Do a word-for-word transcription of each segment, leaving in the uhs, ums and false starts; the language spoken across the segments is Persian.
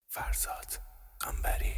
فرزاد قنبری.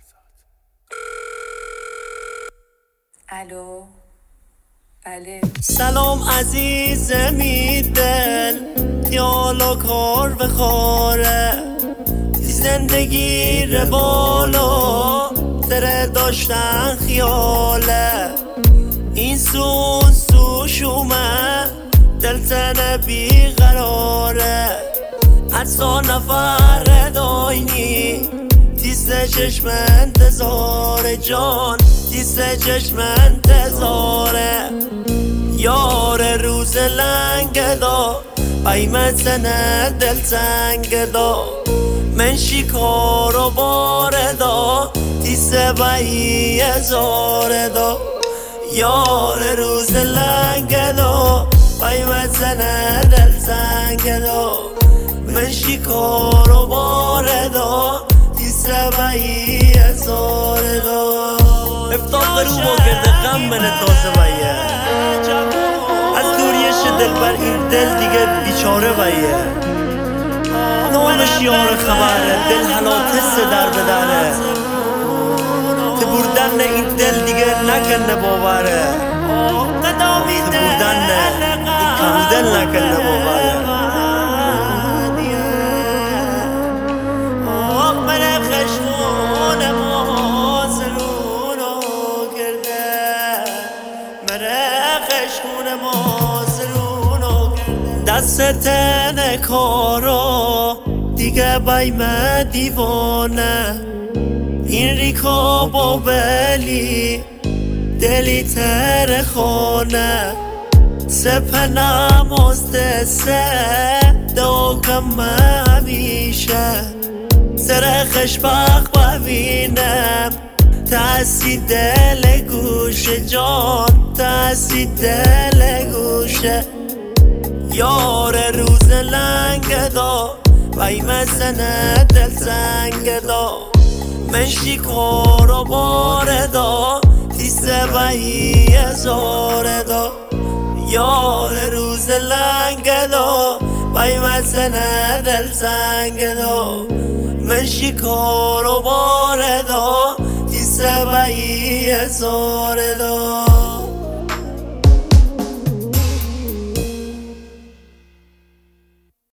الو بله. سلام عزیزمی دل خیال و کار بخوره تی زندگی روالو تره داشتن خیاله این سو سو شومه دل تنه بیقراره اصلا نفر داینی تیسته چشم انتظار جان تیسته چشم انتظاره یار روز لنگ دا قیمت نه دل تنگ دا من شکار و بار دا تیسته بایی ازار دا یار روز لنگ دا قیمت نه دل تنگ دا من شکار و بار دا تیسته بایی ازار دا افتاق رو با گرد غم من تازه بایه از دوریش دل بر این دل دیگه بیچاره بایه نامش یار خبره دل حلاتست در بدنه تی بردن این دل دیگه نکنه باوره تی بردن این کم دل نکنه باوره دست نکارا دیگه بایم دیوانه این ریکا با بلی دلی تر خانه سپ نماز دسته داغم همیشه سرخش بخ ببینم تاسی دل گوشه جان تاسی دل گوشه یار روز لنگ دا قیمت نه دل تنگ دا من شکار و بار دا تیسته بایی ازار دا یار روز لنگ دا قیمت نه دل تنگ دا من شکار و بار دا تیسته بایی ازار دا